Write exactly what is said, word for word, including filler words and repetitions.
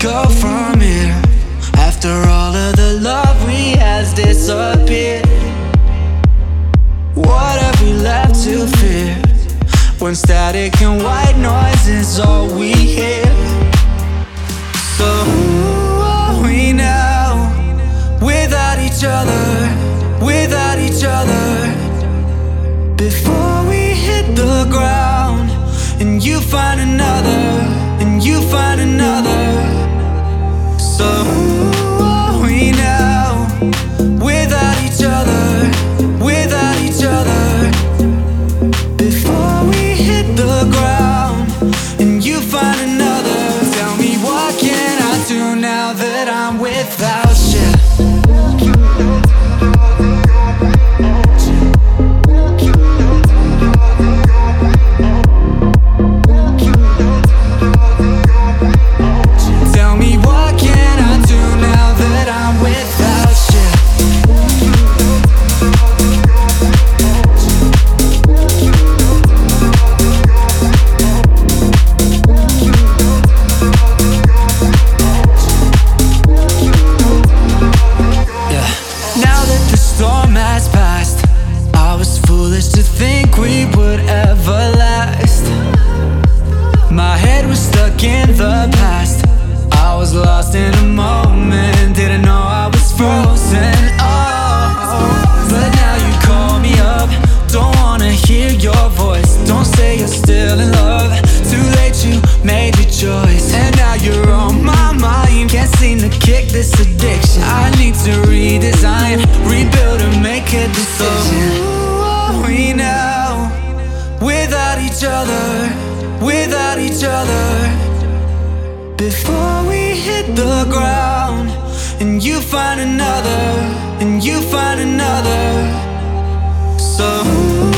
go from here after all of the love we has disappeared? What have we left to fear when static and white noise is all we hear? So who are we now without each other, without each other? Before we hit the ground and you find another, and you find another. So who are we now without each other, without each other? Before we hit the ground and you find another. Tell me, what can I do now that I'm without you? Tell me, what can I do now that I'm without you? Yeah. Now that the storm has passed, I was foolish to think we would ever last. My head was stuck in the past, I was lost in a moment, didn't know I was frozen. Oh, but now you call me up, don't wanna hear your voice. Don't say you're still in love, too late, you made your choice. And now you're on my mind, can't seem to kick this addiction. I need to redesign, rebuild and make a decision. So who are we now without each other, without each other? Before we hit the ground and you find another, and you find another. So